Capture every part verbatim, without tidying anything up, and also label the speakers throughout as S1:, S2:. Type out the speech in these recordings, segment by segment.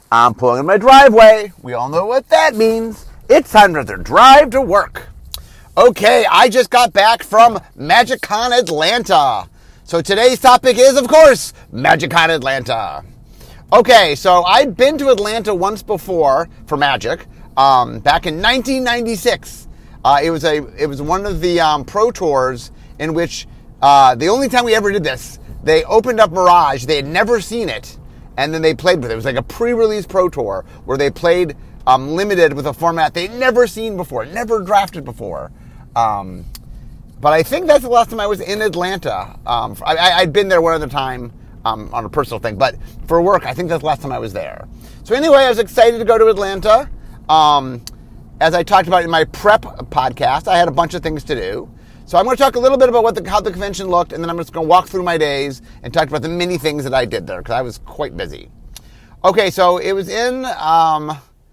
S1: I'm pulling in my driveway. We all know what that means. It's time for the drive to work. Okay, I just got back from MagicCon Atlanta. So today's topic is, of course, MagicCon Atlanta. Okay, so I'd been to Atlanta once before for Magic, um, back in nineteen ninety-six. Uh, it was a it was one of the um, pro tours in which uh, the only time we ever did this, they opened up Mirage. They had never seen it. And then they played with it. It was like a pre-release pro tour where they played um, limited with a format they'd never seen before, never drafted before. Um, but I think that's the last time I was in Atlanta. Um, I, I'd been there one other time um, on a personal thing, but for work, I think that's the last time I was there. So anyway, I was excited to go to Atlanta. Um, as I talked about in my prep podcast, I had a bunch of things to do. So I'm going to talk a little bit about what the, how the convention looked, and then I'm just going to walk through my days and talk about the many things that I did there, because I was quite busy. Okay, so it was in, um,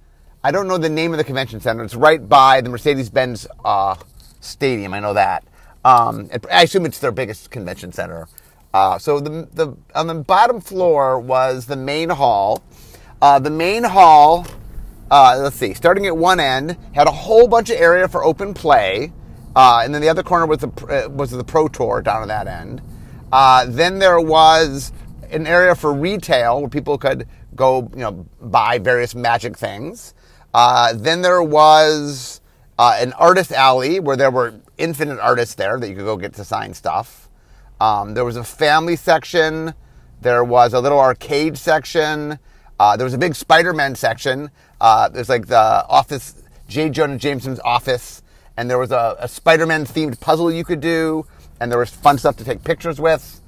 S1: I don't know the name of the convention center. It's right by the Mercedes-Benz uh, Stadium. I know that. Um, I assume it's their biggest convention center. Uh, so the, the on the bottom floor was the main hall. Uh, the main hall, uh, let's see, starting at one end, had a whole bunch of area for open play. Uh, and then the other corner was the uh, was the Pro Tour down at that end. Uh, then there was an area for retail where people could go, you know, buy various Magic things. Uh, then there was uh, an artist alley where there were infinite artists there that you could go get to sign stuff. Um, there was a family section. There was a little arcade section. Uh, there was a big Spider-Man section. Uh, there's like the office, J. Jonah Jameson's office. And there was a, a Spider-Man themed puzzle you could do, and there was fun stuff to take pictures with.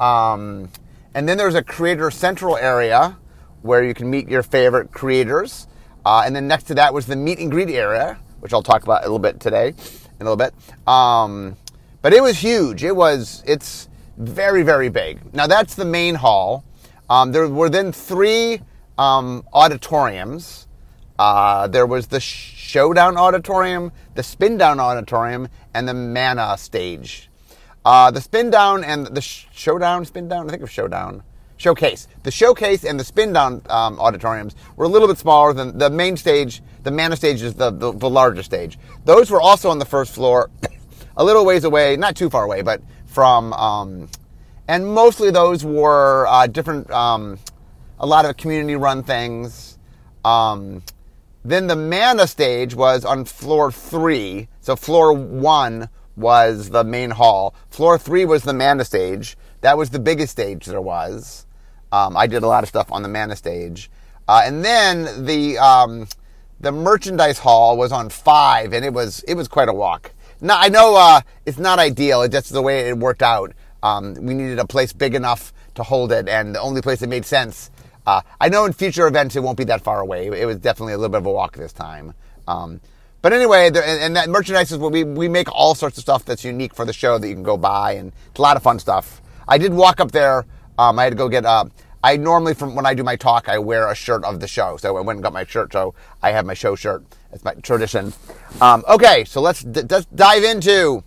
S1: Um, and then there was a creator central area where you can meet your favorite creators. Uh, and then next to that was the meet and greet area, which I'll talk about a little bit today, in a little bit. Um, but it was huge. It was, it's very, very big. Now that's the main hall. Um, there were then three um, auditoriums. Uh, there was the Showdown Auditorium, the Spin Down Auditorium, and the Mana Stage. Uh, the Spin Down and the sh- Showdown, Spin Down, I think of Showdown, Showcase. The Showcase and the Spin Down um, auditoriums were a little bit smaller than the main stage. The Mana Stage is the, the, the larger stage. Those were also on the first floor, a little ways away, not too far away, but from, um, and mostly those were uh, different, um, a lot of community-run things. Um... Then the Mana Stage was on floor three. So floor one was the main hall. Floor three was the Mana Stage. That was the biggest stage there was. Um, I did a lot of stuff on the Mana Stage. Uh, and then the um, the merchandise hall was on five, and it was it was quite a walk. Now I know uh, it's not ideal. It's just the way it worked out. Um, we needed a place big enough to hold it, and the only place that made sense. Uh, I know in future events it won't be that far away. It was definitely a little bit of a walk this time. Um, but anyway, there, and, and that merchandise is where we, we make all sorts of stuff that's unique for the show that you can go buy, and it's a lot of fun stuff. I did walk up there. Um, I had to go get, uh, I normally, from when I do my talk, I wear a shirt of the show. So I went and got my shirt, so I have my show shirt. It's my tradition. Um, okay, so let's, d- let's dive into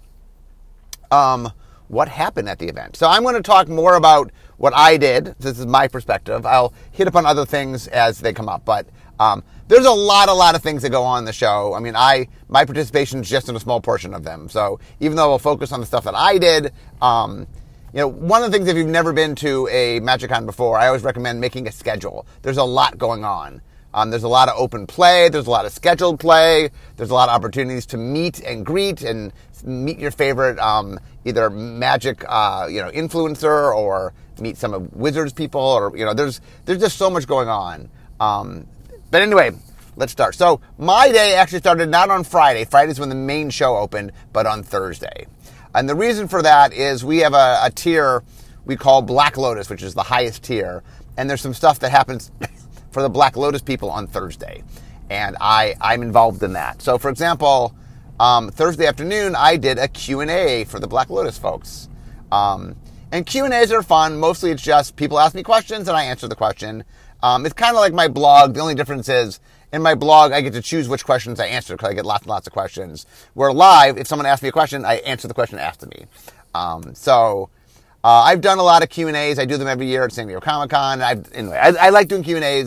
S1: um, what happened at the event. So I'm going to talk more about what I did. This is my perspective. I'll hit upon other things as they come up, but um, there's a lot, a lot of things that go on in the show. I mean, I my participation is just in a small portion of them. So even though I'll focus on the stuff that I did, um, you know, one of the things, if you've never been to a MagicCon before, I always recommend making a schedule. There's a lot going on. Um, there's a lot of open play. There's a lot of scheduled play. There's a lot of opportunities to meet and greet and meet your favorite um, either Magic, uh, you know, influencer, or meet some of Wizards people, or, you know, there's there's just so much going on. Um, but anyway, let's start. So my day actually started not on Friday. Friday's when the main show opened, but on Thursday. And the reason for that is we have a, a tier we call Black Lotus, which is the highest tier. And there's some stuff that happens for the Black Lotus people on Thursday. And I, I'm involved in that. So, for example, um, Thursday afternoon, I did a Q and A for the Black Lotus folks. Um, and Q and A's are fun. Mostly it's just people ask me questions and I answer the question. Um, it's kind of like my blog. The only difference is in my blog, I get to choose which questions I answer because I get lots and lots of questions. Where live, if someone asks me a question, I answer the question asked of me. Um, so uh, I've done a lot of Q and A's. I do them every year at San Diego Comic-Con. I've, anyway, I, I like doing Q and A's.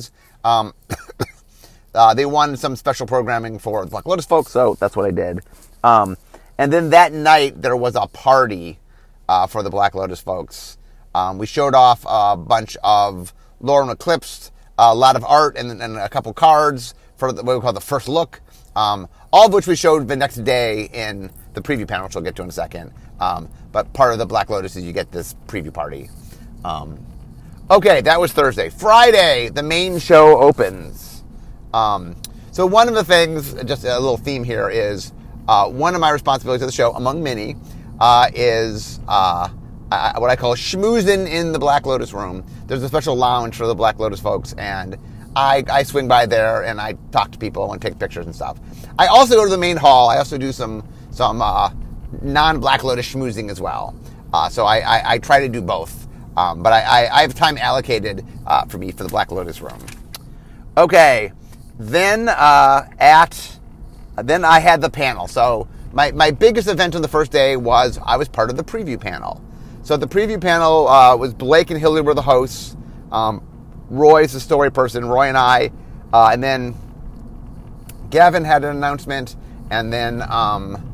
S1: Um, uh, they wanted some special programming for the Black Lotus folks, so that's what I did. Um, and then that night, there was a party uh, for the Black Lotus folks. Um, we showed off a bunch of Lore and Eclipse, a lot of art, and, and a couple cards for the, what we call the first look, um, all of which we showed the next day in the preview panel, which we'll get to in a second. Um, but part of the Black Lotus is you get this preview party. Um, okay, that was Thursday. Friday, the main show opens. Um, so one of the things, just a little theme here, is uh, one of my responsibilities of the show, among many, uh, is uh, I, what I call schmoozing in the Black Lotus room. There's a special lounge for the Black Lotus folks, and I, I swing by there and I talk to people and take pictures and stuff. I also go to the main hall. I also do some some uh, non-Black Lotus schmoozing as well. Uh, so I, I, I try to do both. Um, but I, I, I have time allocated uh, for me for the Black Lotus room. Okay, then uh, at then I had the panel. So my, my biggest event on the first day was I was part of the preview panel. So the preview panel uh, was Blake and Hilly were the hosts. Um, Roy's the story person, Roy and I. Uh, and then Gavin had an announcement. And then um,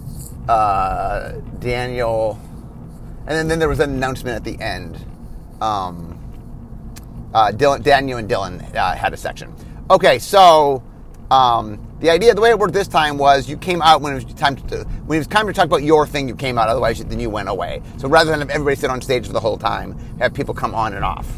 S1: uh, Daniel. And then, then there was an announcement at the end. Um, uh, Dylan, Daniel and Dylan uh, had a section. Okay, so um, the idea, the way it worked this time was you came out when it was time to when it was time to talk about your thing. You came out, otherwise then you went away. So rather than have everybody sit on stage for the whole time, have people come on and off.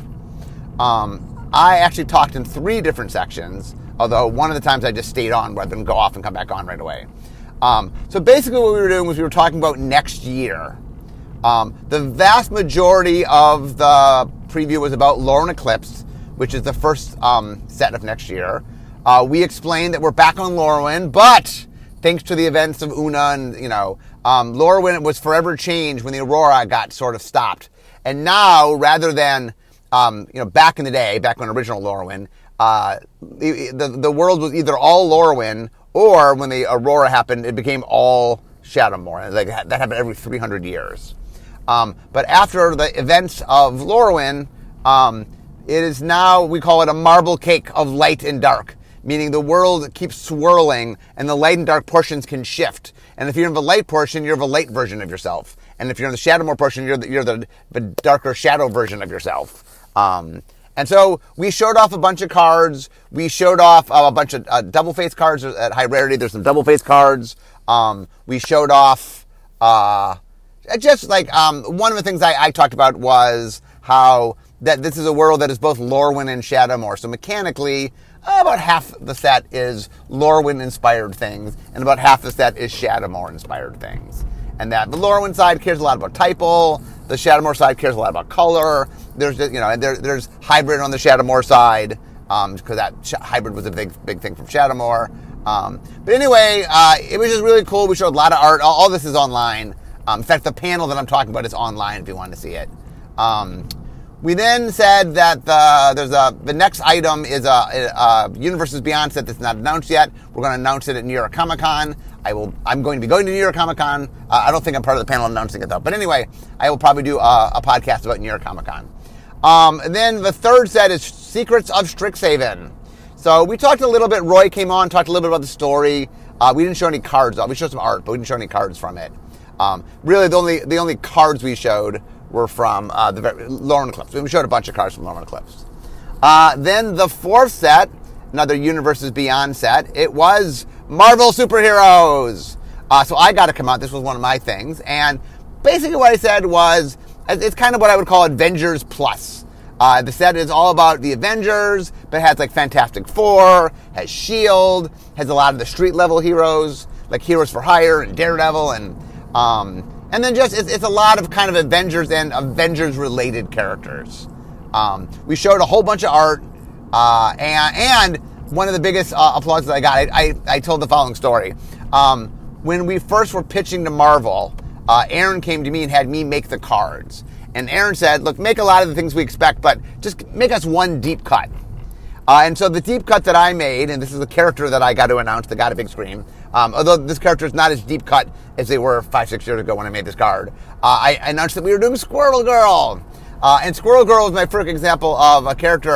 S1: Um, I actually talked in three different sections, although one of the times I just stayed on rather than go off and come back on right away. Um, so basically what we were doing was we were talking about next year. Um, the vast majority of the preview was about Lore and Eclipse, which is the first um, set of next year. Uh, we explained that we're back on Lorwyn, but thanks to the events of Una and, you know, um, Lorwyn was forever changed when the Aurora got sort of stopped. And now, rather than, um, you know, back in the day, back when original Lorwyn, uh, the, the, the world was either all Lorwyn, or when the Aurora happened, it became all Shadowmoor. Like, that happened every three hundred years. Um, but after the events of Lorwyn, um, it is now, we call it a marble cake of light and dark, meaning the world keeps swirling and the light and dark portions can shift. And if you're in the light portion, you're the light version of yourself. And if you're in the Shadowmoor portion, you're the, you're the, the darker shadow version of yourself. Um, and so we showed off a bunch of cards. We showed off uh, a bunch of uh, double-face cards at high rarity. There's some double-face cards. Um, we showed off... Uh, Just like um, one of the things I, I talked about was how that this is a world that is both Lorwyn and Shadowmoor. So mechanically, uh, about half the set is Lorwyn-inspired things, and about half the set is Shadowmoor-inspired things. And that the Lorwyn side cares a lot about typal, the Shadowmoor side cares a lot about color. There's you know there, there's hybrid on the Shadowmoor side because um, that sh- hybrid was a big big thing from Shadowmoor. Um, but anyway, uh, it was just really cool. We showed a lot of art. All, all this is online. Um, in fact, the panel that I'm talking about is online if you want to see it. Um, we then said that the, there's a the next item is a, a, a Universes Beyond set that's not announced yet. We're going to announce it at New York Comic Con. I will. I'm going to be going to New York Comic Con. Uh, I don't think I'm part of the panel announcing it though. But anyway, I will probably do a, a podcast about New York Comic Con. Um, and then the third set is Secrets of Strixhaven. So we talked a little bit. Roy came on, talked a little bit about the story. Uh, we didn't show any cards though. We showed some art, but we didn't show any cards from it. Um, really, the only the only cards we showed were from uh, the Lore and Eclipse. We showed a bunch of cards from Lore and Eclipse. Uh, then the fourth set, another Universes Beyond set, it was Marvel Superheroes. Uh, so I got to come out. This was one of my things. And basically what I said was, it's kind of what I would call Avengers Plus. Uh, the set is all about the Avengers, but it has like Fantastic Four, has S H I E L D, has a lot of the street level heroes, like Heroes for Hire and Daredevil, and Um, and then just, it's, it's a lot of kind of Avengers and Avengers-related characters. Um, we showed a whole bunch of art, uh, and, and one of the biggest uh, applauses I got, I, I, I told the following story. Um, when we first were pitching to Marvel, uh, Aaron came to me and had me make the cards. And Aaron said, look, make a lot of the things we expect, but just make us one deep cut. Uh, and so the deep cut that I made, and this is the character that I got to announce that got a big scream, um, although this character is not as deep cut as they were five, six years ago when I made this card, uh, I announced that we were doing Squirrel Girl. Uh, and Squirrel Girl is my first example of a character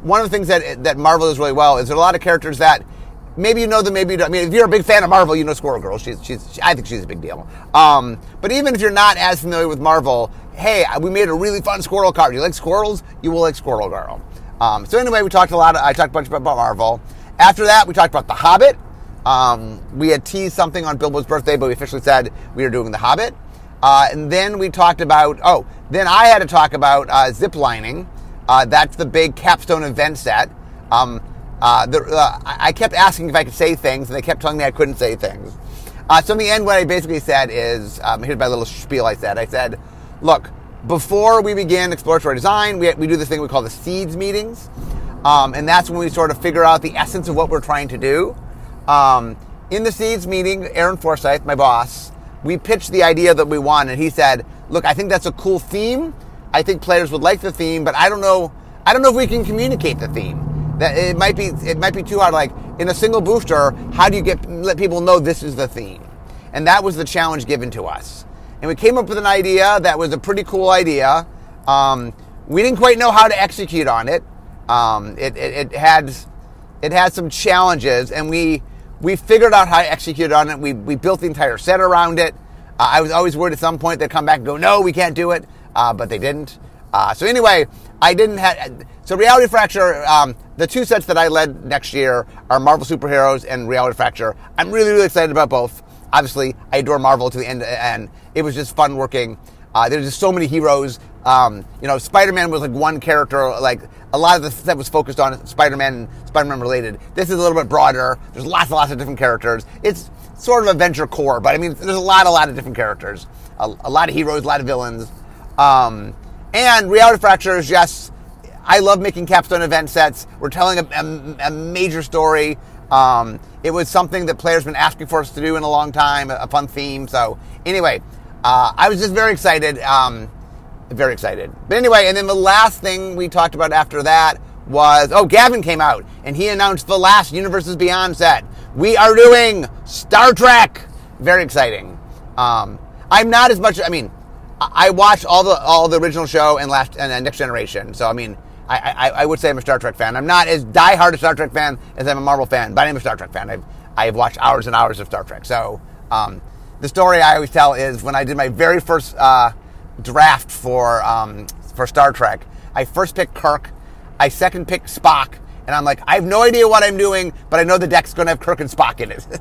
S1: one of the things that that Marvel does really well is there are a lot of characters that maybe you know them, maybe you don't. I mean, if you're a big fan of Marvel, you know Squirrel Girl. She's, she's, I think she's a big deal. Um, but even if you're not as familiar with Marvel, hey, we made a really fun squirrel card. You like squirrels? You will like Squirrel Girl. Um, so anyway, we talked a lot. Of, I talked a bunch about Marvel. After that, we talked about The Hobbit. Um, we had teased something on Bilbo's birthday, but we officially said we were doing The Hobbit. Uh, and then we talked about, oh, then I had to talk about uh, zip lining. Uh, that's the big capstone event set. Um, uh, the, uh, I kept asking if I could say things, and they kept telling me I couldn't say things. Uh, so in the end, what I basically said is, um, here's my little spiel I said. I said, look, before we begin exploratory design, we, we do this thing we call the seeds meetings. Um, and that's when we sort of figure out the essence of what we're trying to do. Um, in the seeds meeting, Aaron Forsyth, my boss, we pitched the idea that we want, and he said, look, I think that's a cool theme. I think players would like the theme, but I don't know I don't know if we can communicate the theme. That it might be it might be too hard. Like in a single booster, how do you get let people know this is the theme? And that was the challenge given to us. And we came up with an idea that was a pretty cool idea. Um, we didn't quite know how to execute on it. Um, it, it, it had it had some challenges, and we we figured out how to execute on it. We we built the entire set around it. Uh, I was always worried at some point they'd come back and go, no, we can't do it, uh, but they didn't. Uh, so anyway, I didn't have so Reality Fracture. Um, the two sets that I led next year are Marvel Superheroes and Reality Fracture. I'm really really excited about both. Obviously, I adore Marvel to the end, and it was just fun working. Uh, there's just so many heroes. Um, you know, Spider-Man was like one character. Like a lot of the set was focused on Spider-Man and Spider-Man related. This is a little bit broader. There's lots and lots of different characters. It's sort of Adventure core, but I mean, there's a lot, a lot of different characters. A, a lot of heroes, a lot of villains. Um, and Reality Fracture is just, I love making capstone event sets. We're telling a, a, a major story. Um, it was something that players have been asking for us to do in a long time, a, a fun theme. So anyway, uh, I was just very excited. Um, very excited. But anyway, and then the last thing we talked about after that was, oh, Gavin came out and he announced the last Universes Beyond set. We are doing Star Trek. Very exciting. Um, I'm not as much, I mean, I watched all the all the original show and last and uh, Next Generation. So, I mean, I, I, I would say I'm a Star Trek fan. I'm not as diehard a Star Trek fan as I'm a Marvel fan, but I'm a Star Trek fan. I've, I've watched hours and hours of Star Trek. So, um, the story I always tell is when I did my very first uh, draft for um, for Star Trek, I first picked Kirk, I second picked Spock, and I'm like, I have no idea what I'm doing, but I know the deck's going to have Kirk and Spock in it.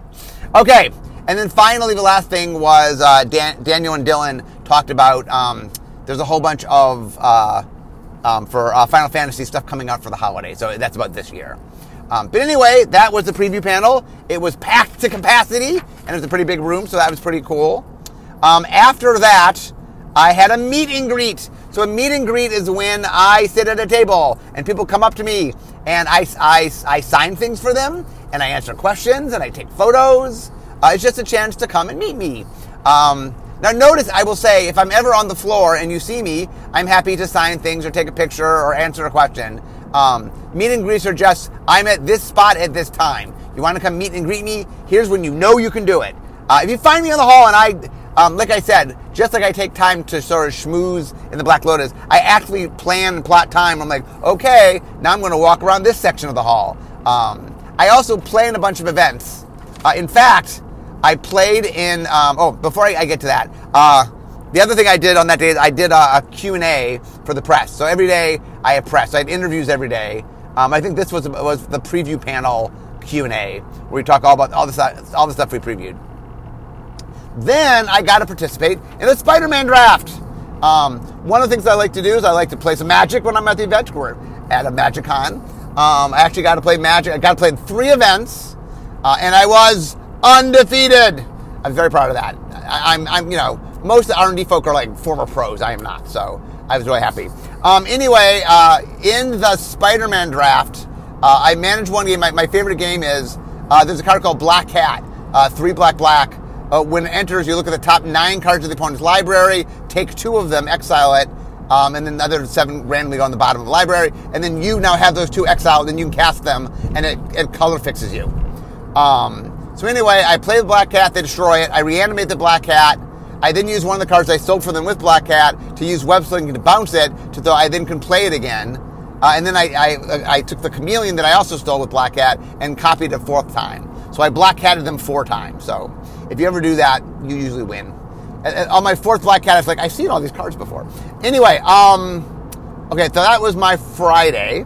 S1: Okay, and then finally the last thing was uh, Dan, Daniel and Dylan talked about, um, there's a whole bunch of, uh, um, for uh, Final Fantasy stuff coming out for the holiday, so that's about this year. Um, but anyway, that was the preview panel. It was packed to capacity, and it was a pretty big room, so that was pretty cool. Um, after that, I had a meet and greet. So a meet and greet is when I sit at a table and people come up to me and I, I, I sign things for them and I answer questions and I take photos. Uh, it's just a chance to come and meet me. Um, now notice, I will say, if I'm ever on the floor and you see me, I'm happy to sign things or take a picture or answer a question. Um, meet and greets are just, I'm at this spot at this time. You want to come meet and greet me? Here's when you know you can do it. Uh, if you find me in the hall and I... Um, like I said, just like I take time to sort of schmooze in the Black Lotus, I actually plan and plot time. I'm like, okay, now I'm going to walk around this section of the hall. Um, I also play in a bunch of events. Uh, in fact, I played in, um, oh, before I, I get to that, uh, the other thing I did on that day is I did a, a Q and A for the press. So every day I have press. I had interviews every day. Um, I think this was was the preview panel Q and A, where we talk all about all the, all the stuff we previewed. Then I got to participate in the Spider-Man draft. Um, one of the things I like to do is I like to play some Magic when I'm at the event. We're at a MagicCon. Um, I actually got to play Magic. I got to play in three events, uh, and I was undefeated. I'm very proud of that. I, I'm, I'm, you know, most of the R and D folk are like former pros. I am not, so I was really happy. Um, anyway, uh, in the Spider-Man draft, uh, I managed one game. My, my favorite game is uh, there's a card called Black Cat. Uh, three black black. Uh, when it enters, you look at the top nine cards of the opponent's library, take two of them, exile it, um, and then the other seven randomly go on the bottom of the library, and then you now have those two exiled, and you can cast them, and it, it color fixes you. Um, so anyway, I play the Black Cat, they destroy it, I reanimate the Black Cat, I then use one of the cards I sold for them with Black Cat to use web slinging to bounce it, to so I then can play it again. Uh, and then I, I I took the chameleon that I also stole with Black Cat and copied it a fourth time. So I Black Catted them four times. So if you ever do that, you usually win. And, and on my fourth Black Cat, I was like, I've seen all these cards before. Anyway, um, okay, so that was my Friday.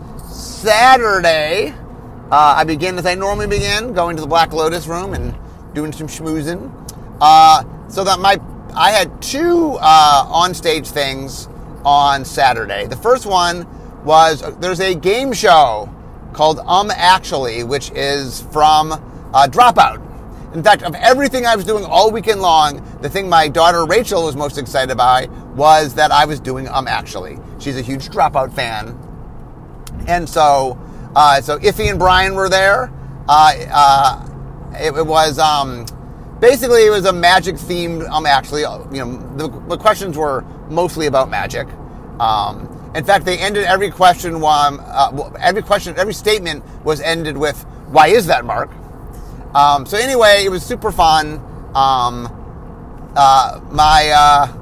S1: Saturday, uh, I began as I normally begin, going to the Black Lotus room and doing some schmoozing. Uh, so that my I had two uh, on-stage things on Saturday. The first one was, uh, there's a game show called Um Actually, which is from uh, Dropout. In fact, of everything I was doing all weekend long, the thing my daughter Rachel was most excited about was that I was doing Um Actually. She's a huge Dropout fan. And so, uh, so Iffy and Brian were there. Uh, uh, it, it was, um, basically it was a magic themed, um, actually, you know, the, the questions were mostly about magic. Um, in fact, they ended every question, one, uh, every question, every statement was ended with, why is that, Mark? Um, so anyway, it was super fun. Um, uh, my, uh,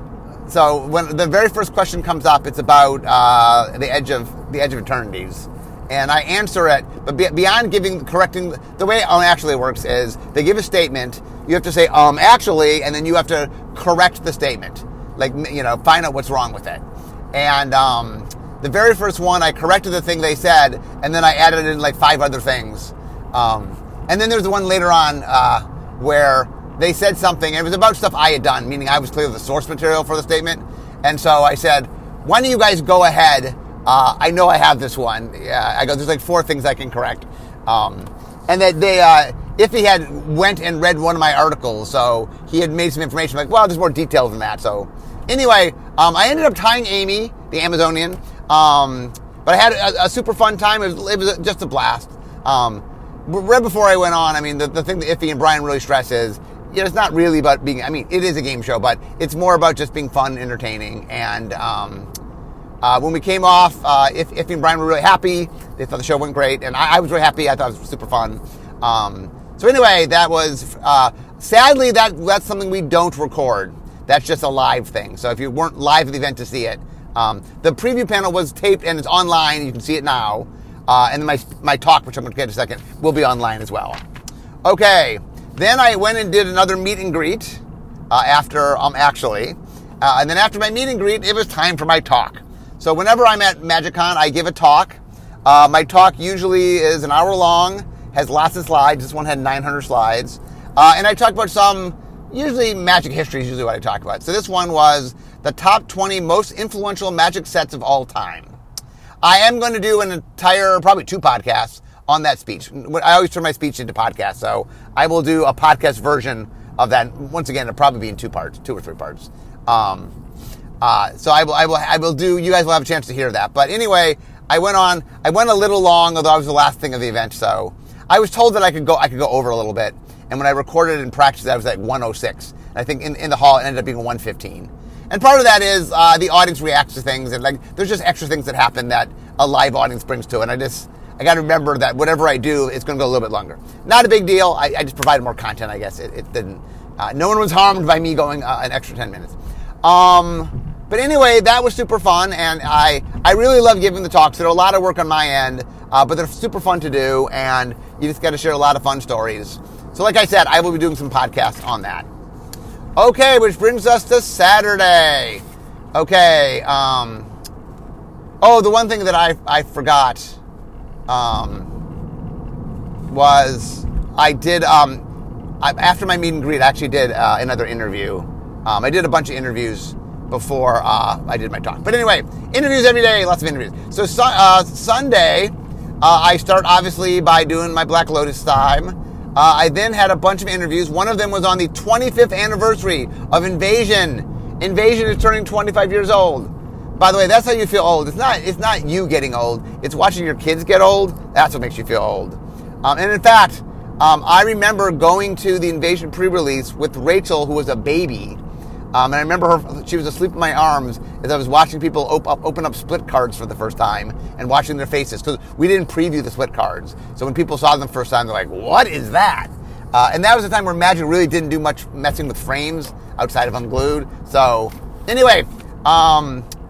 S1: So when the very first question comes up, it's about uh, the edge of the edge of eternities, and I answer it. But be, beyond giving correcting, the way um actually works is they give a statement. You have to say um actually, and then you have to correct the statement, like you know, find out what's wrong with it. And um, the very first one, I corrected the thing they said, and then I added in like five other things. Um, and then there's the one later on uh, where they said something, and it was about stuff I had done, meaning I was clearly the source material for the statement. And so I said, why don't you guys go ahead? Uh, I know I have this one. Yeah, I go, there's like four things I can correct. Um, and that they, uh, if he had went and read one of my articles, so he had made some information, like, well, there's more details than that. So anyway, um, I ended up tying Amy, the Amazonian, um, but I had a, a super fun time. It was, it was just a blast. Um, right before I went on, I mean, the, the thing that Iffy and Brian really stress is, you know, it's not really about being, I mean, it is a game show, but it's more about just being fun and entertaining. And um, uh, when we came off, uh, if, Iffy and Brian were really happy. They thought the show went great. And I, I was really happy. I thought it was super fun. Um, so anyway, that was, uh, sadly, that that's something we don't record. That's just a live thing. So if you weren't live at the event to see it, um, the preview panel was taped and it's online. You can see it now. Uh, and then my, my talk, which I'm going to get in a second, will be online as well. Okay. Then I went and did another meet and greet uh, after, um, actually. Uh, and then after my meet and greet, it was time for my talk. So whenever I'm at MagicCon, I give a talk. Uh, my talk usually is an hour long, has lots of slides. This one had nine hundred slides. Uh, and I talk about some, usually magic history is usually what I talk about. So this one was the top twenty most influential magic sets of all time. I am going to do an entire, probably two podcasts on that speech. I always turn my speech into podcasts, so I will do a podcast version of that. Once again, it'll probably be in two parts, two or three parts. Um, uh, so I will, I will, I will do. You guys will have a chance to hear that. But anyway, I went on. I went a little long, although I was the last thing of the event. So I was told that I could go. I could go over a little bit. And when I recorded and practiced, I was at one oh six. And I think in, in the hall, it ended up being one fifteen. And part of that is uh, the audience reacts to things, and like there's just extra things that happen that a live audience brings to it. And I just. I got to remember that whatever I do, it's going to go a little bit longer. Not a big deal. I, I just provided more content, I guess. It, it didn't. Uh, no one was harmed by me going uh, an extra ten minutes. Um, but anyway, that was super fun, and I, I really love giving the talks. There are a lot of work on my end, uh, but they're super fun to do, and you just got to share a lot of fun stories. So like I said, I will be doing some podcasts on that. Okay, which brings us to Saturday. Okay. Um, oh, the one thing that I I forgot... Um, was I did um, I, after my meet and greet I actually did uh, another interview. Um, I did a bunch of interviews before uh, I did my talk. But anyway, interviews every day, lots of interviews. So su- uh, Sunday, uh, I start obviously by doing my Black Lotus time. Uh, I then had a bunch of interviews. One of them was on the twenty-fifth anniversary of Invasion. Invasion is turning twenty-five years old. By the way, that's how you feel old. It's not It's not you getting old. It's watching your kids get old. That's what makes you feel old. Um, and in fact, um, I remember going to the Invasion pre-release with Rachel, who was a baby. Um, and I remember her, she was asleep in my arms as I was watching people op- up, open up split cards for the first time and watching their faces. Because we didn't preview the split cards. So when people saw them the first time, they're like, what is that? Uh, and that was the time where Magic really didn't do much messing with frames outside of Unglued. So anyway, um...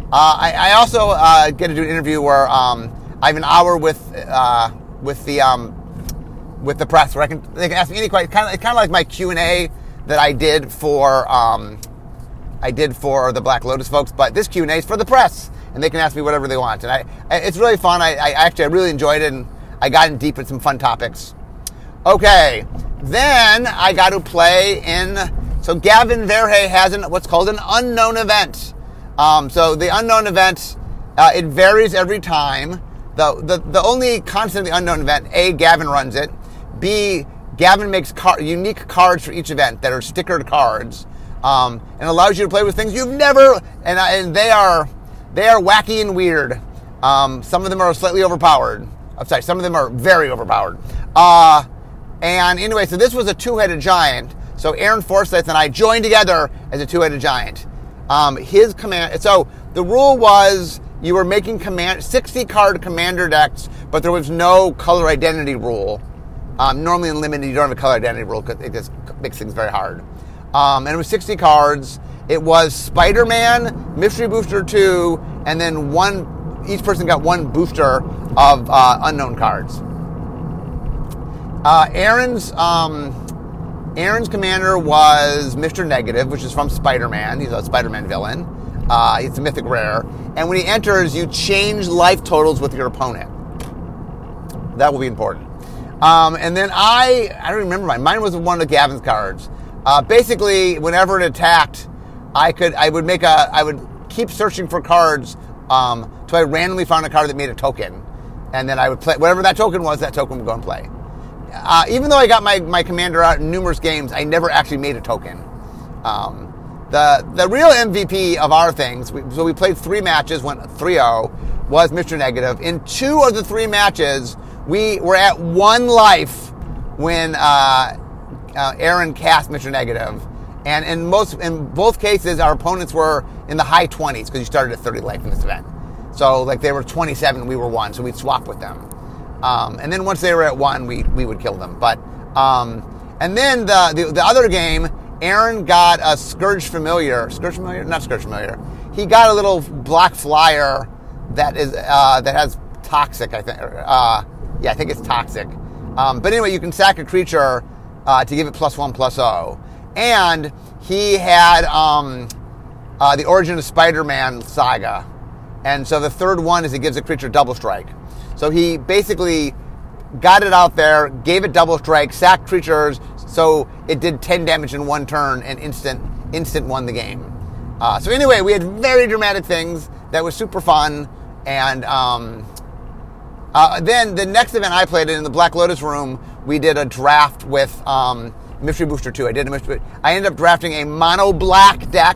S1: Uh, I, I also uh, get to do an interview where um, I have an hour with uh, with the um, with the press, where I can they can ask me any question. Kind of kind of like my Q and A that I did for um, I did for the Black Lotus folks, but this Q and A is for the press, and they can ask me whatever they want. And I, I it's really fun. I, I actually I really enjoyed it, and I got in deep in some fun topics. Okay, then I got to play in. So Gavin Verhey has an what's called an unknown event. Um, so the unknown event, uh, it varies every time. The, the the only constant of the unknown event, A, Gavin runs it. B, Gavin makes car- unique cards for each event that are stickered cards, um, and allows you to play with things you've never. And, and they are they are wacky and weird. Um, some of them are slightly overpowered. I'm sorry, some of them are very overpowered. Uh, and anyway, so this was a two-headed giant. So Aaron Forsyth and I joined together as a two-headed giant. Um, his command. So the rule was you were making command sixty card commander decks, but there was no color identity rule. Um, normally in limited, you don't have a color identity rule because it just makes things very hard. Um, and it was sixty cards. It was Spider-Man, Mystery Booster two, and then one. Each person got one booster of uh, unknown cards. Uh, Aaron's. Um, Aaron's commander was Mister Negative, which is from Spider-Man. He's a Spider-Man villain. Uh, it's a mythic rare. And when he enters, you change life totals with your opponent. That will be important. Um, and then I, I don't remember mine. Mine was one of Gavin's cards. Uh, basically, whenever it attacked, I could, I would make a, I would keep searching for cards um, until I randomly found a card that made a token. And then I would play, whatever that token was, that token would go and play. Uh, even though I got my, my commander out in numerous games, I never actually made a token. Um, the the real M V P of our things, we, so we played three matches, went three oh, was Mister Negative. In two of the three matches, we were at one life when uh, uh, Aaron cast Mister Negative. And in most, in both cases, our opponents were in the high twenties because you started at thirty life in this event. So like they were twenty-seven, we were one, so we'd swap with them. Um, and then once they were at one, we we would kill them. But um, and then the, the the other game, Aaron got a Scourge Familiar. Scourge Familiar? Not Scourge Familiar. He got a little black flyer that is uh, that has Toxic, I think. Uh, yeah, I think it's Toxic. Um, but anyway, you can sack a creature uh, to give it plus one, plus oh. And he had um, uh, the Origin of Spider-Man saga. And so the third one is it gives a creature double strike. So he basically got it out there, gave it double strike, sacked creatures, so it did ten damage in one turn and instant instant won the game. Uh, so anyway, we had very dramatic things that was super fun. And um, uh, then the next event I played in the Black Lotus room, we did a draft with um, Mystery Booster two. I did a Mystery. I ended up drafting a mono black deck.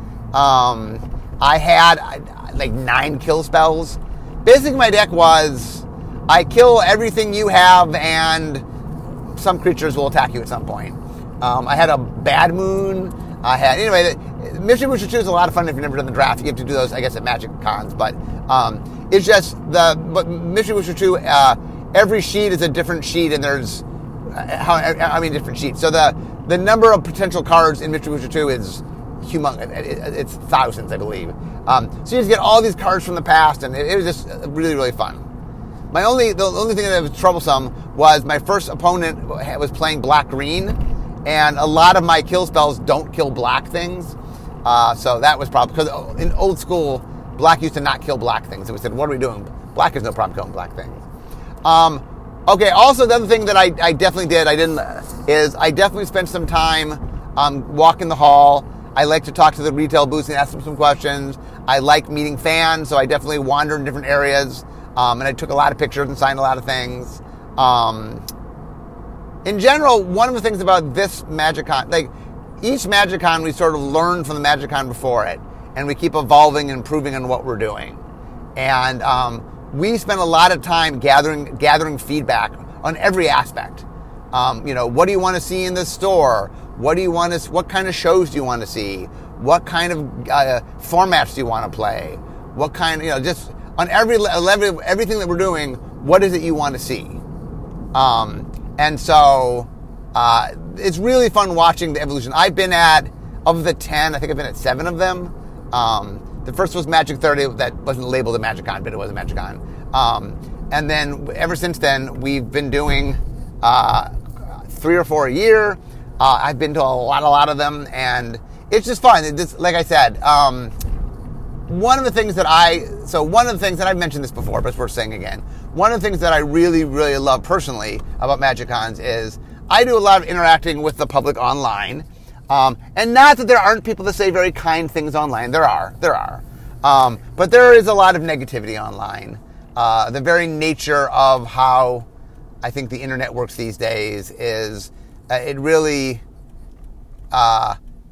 S1: Um, I had like nine kill spells. Basically, my deck was, I kill everything you have, and some creatures will attack you at some point. Um, I had a Bad Moon. I had, anyway, the, Mystery Booster two is a lot of fun if you've never done the draft. You have to do those, I guess, at Magic Cons. But um, it's just, the but Mystery Booster two, uh, every sheet is a different sheet, and there's, uh, how, I mean, different sheets. So the, the number of potential cards in Mystery Booster two is humongous. It's thousands, I believe. Um, so you just get all these cards from the past, and it, it was just really, really fun. My only, the only thing that was troublesome was my first opponent was playing black-green, and a lot of my kill spells don't kill black things. Uh, so that was probably, because in old school, black used to not kill black things. So we said, what are we doing? Black has no problem killing black things. Um, okay, also the other thing that I, I definitely did, I didn't, is I definitely spent some time um, walking the hall. I like to talk to the retail booths and ask them some questions. I like meeting fans, so I definitely wandered in different areas. Um, and I took a lot of pictures and signed a lot of things. Um, in general, one of the things about this MagicCon, like each MagicCon, we sort of learn from the MagicCon before it, and we keep evolving and improving on what we're doing. And um, we spend a lot of time gathering gathering feedback on every aspect. Um, you know, what do you want to see in the store? What do you want to? What kind of shows do you want to see? What kind of uh, formats do you want to play? What kind, you know, just on every level, everything that we're doing, what is it you want to see? Um, and so uh, it's really fun watching the evolution. I've been at, of the ten, I think I've been at seven of them. Um, the first was Magic thirty that wasn't labeled a MagicCon, but it was a MagicCon. Um, and then ever since then, we've been doing uh, three or four a year. Uh, I've been to a lot, a lot of them, and it's just fun. It just, like I said, um, one of the things that I, so one of the things, and I've mentioned this before, but it's worth saying again, one of the things that I really, really love personally about MagicCons is I do a lot of interacting with the public online. Um, and not that there aren't people that say very kind things online. There are. There are. Um, but there is a lot of negativity online. Uh, the very nature of how I think the internet works these days is uh, it really uh,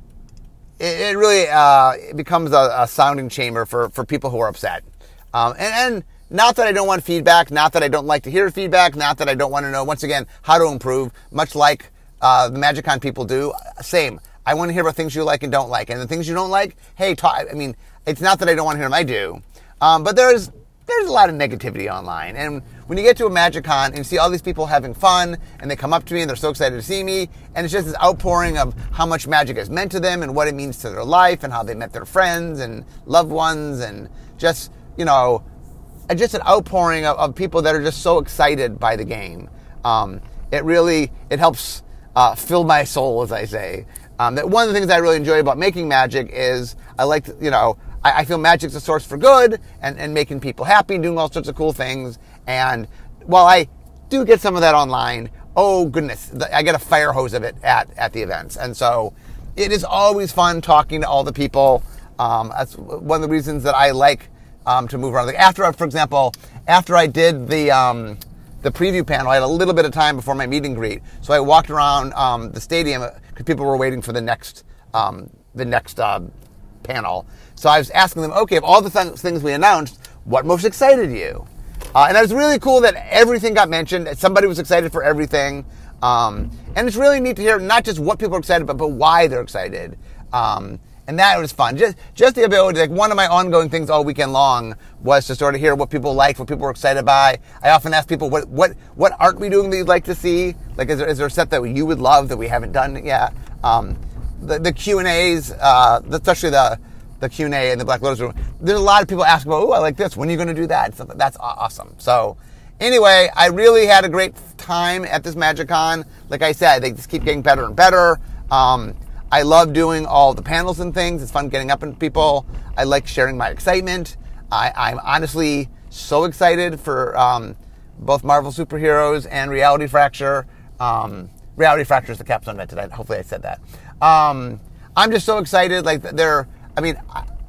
S1: it, it really uh, it becomes a, a sounding chamber for, for people who are upset. Um, and, and not that I don't want feedback, not that I don't like to hear feedback, not that I don't want to know, once again, how to improve, much like uh, the MagicCon people do. Same. I want to hear about things you like and don't like. And the things you don't like, hey, talk, I mean, it's not that I don't want to hear them, I do. Um, but there's there's a lot of negativity online. And when you get to a MagicCon and you see all these people having fun, and they come up to me and they're so excited to see me, and it's just this outpouring of how much magic has meant to them and what it means to their life and how they met their friends and loved ones, and just, you know, just an outpouring of, of people that are just so excited by the game. Um, it really, it helps uh, fill my soul, as I say. Um, that one of the things I really enjoy about making magic is I like to, you know, I, I feel magic's a source for good and, and making people happy and doing all sorts of cool things. And while I do get some of that online, oh goodness, I get a fire hose of it at, at the events. And so it is always fun talking to all the people. Um, that's one of the reasons that I like um, to move around. Like after, for example, after I did the um, the preview panel, I had a little bit of time before my meet and greet, so I walked around um, the stadium because people were waiting for the next um, the next uh, panel. So I was asking them, okay, of all the th- things we announced, what most excited you? Uh, and it was really cool that everything got mentioned. Somebody was excited for everything. Um, and it's really neat to hear not just what people are excited about, but why they're excited. Um, and that was fun. Just just the ability, like one of my ongoing things all weekend long was to sort of hear what people liked, what people were excited by. I often ask people, what what what aren't we doing that you'd like to see? Like, is there, is there a set that you would love that we haven't done yet? Um, the, the Q and A's, uh, especially the the Q and A in the Black Lotus room, there's a lot of people asking about, oh, I like this. When are you going to do that? So that's awesome. So anyway, I really had a great time at this MagicCon. Like I said, they just keep getting better and better. Um, I love doing all the panels and things. It's fun getting up in people. I like sharing my excitement. I, I'm honestly so excited for um, both Marvel Superheroes and Reality Fracture. Um, Reality Fracture is the capstone event today. Hopefully I said that. Um, I'm just so excited. Like they're, I mean,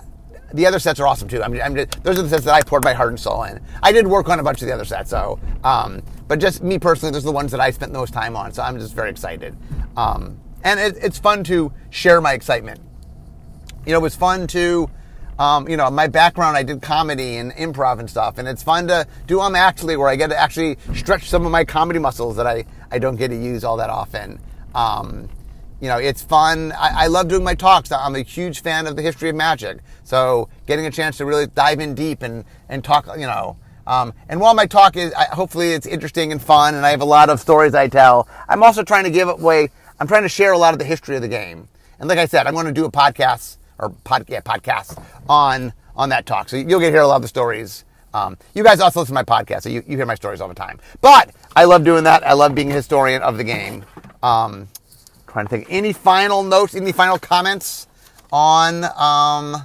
S1: the other sets are awesome too. I mean, I'm just, those are the sets that I poured my heart and soul in. I did work on a bunch of the other sets, so, um, but just me personally, those are the ones that I spent the most time on. So I'm just very excited. Um, and it, it's fun to share my excitement. You know, it was fun to, um, you know, my background, I did comedy and improv and stuff, and it's fun to do them actually, where I get to actually stretch some of my comedy muscles that I, I don't get to use all that often. Um, You know, it's fun. I, I love doing my talks. I'm a huge fan of the history of magic. So getting a chance to really dive in deep and, and talk, you know. Um, and while my talk is, I, hopefully it's interesting and fun, and I have a lot of stories I tell, I'm also trying to give away, I'm trying to share a lot of the history of the game. And like I said, I'm going to do a podcast, or pod, yeah, podcast on, on that talk. So you'll get to hear a lot of the stories. Um, you guys also listen to my podcast, so you, you hear my stories all the time. But I love doing that. I love being a historian of the game. Um, Trying to think. Any final notes? Any final comments on? Um,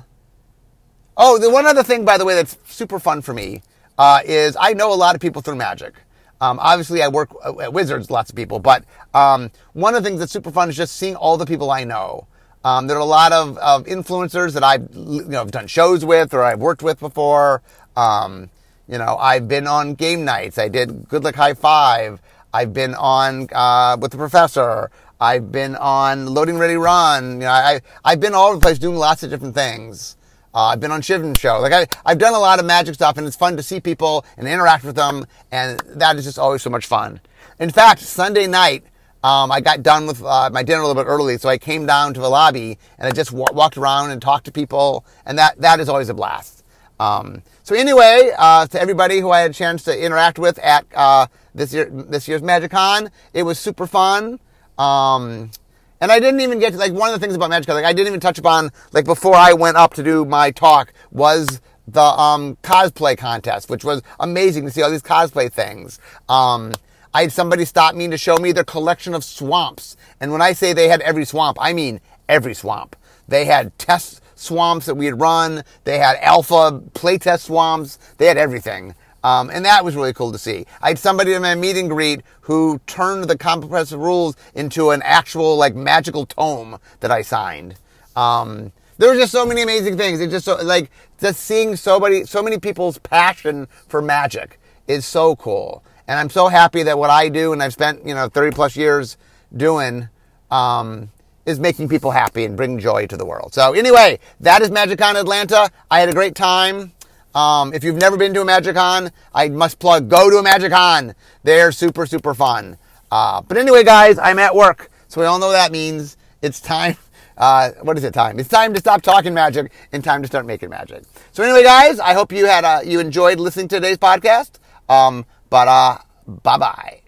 S1: oh, the one other thing, by the way, that's super fun for me uh, is I know a lot of people through Magic. Um, obviously, I work at Wizards, lots of people, but um, one of the things that's super fun is just seeing all the people I know. Um, there are a lot of, of influencers that I've you know done shows with or I've worked with before. Um, you know, I've been on game nights. I did Good Luck High Five. I've been on uh, with the Professor. I've been on Loading Ready Run. You know, I, I've been all over the place doing lots of different things. Uh, I've been on Shivan Show. Like I, I've done a lot of Magic stuff, and it's fun to see people and interact with them, and that is just always so much fun. In fact, Sunday night, um, I got done with uh, my dinner a little bit early, so I came down to the lobby, and I just w- walked around and talked to people, and that, that is always a blast. Um, so anyway, uh, to everybody who I had a chance to interact with at uh, this year, this year's MagicCon, it was super fun. Um, And I didn't even get to, like, one of the things about MagicCon, like, I didn't even touch upon, like, before I went up to do my talk, was the um, cosplay contest, which was amazing to see all these cosplay things. Um, I had somebody stop me to show me their collection of swamps. And when I say they had every swamp, I mean every swamp. They had test swamps that we had run. They had alpha playtest swamps. They had everything. Um, and that was really cool to see. I had somebody in my meet and greet who turned the compressive rules into an actual, like, magical tome that I signed. Um, there were just so many amazing things. It just so, like, just seeing so many, so many people's passion for Magic is so cool. And I'm so happy that what I do, and I've spent, you know, thirty plus years doing, um, is making people happy and bring joy to the world. So anyway, that is MagicCon Atlanta. I had a great time. Um, if you've never been to a MagicCon, I must plug, go to a MagicCon. They're super, super fun. Uh, but anyway, guys, I'm at work. So we all know that means it's time. Uh, what is it time? It's time to stop talking magic and time to start making magic. So anyway, guys, I hope you had, uh, you enjoyed listening to today's podcast. Um, but, uh, bye-bye.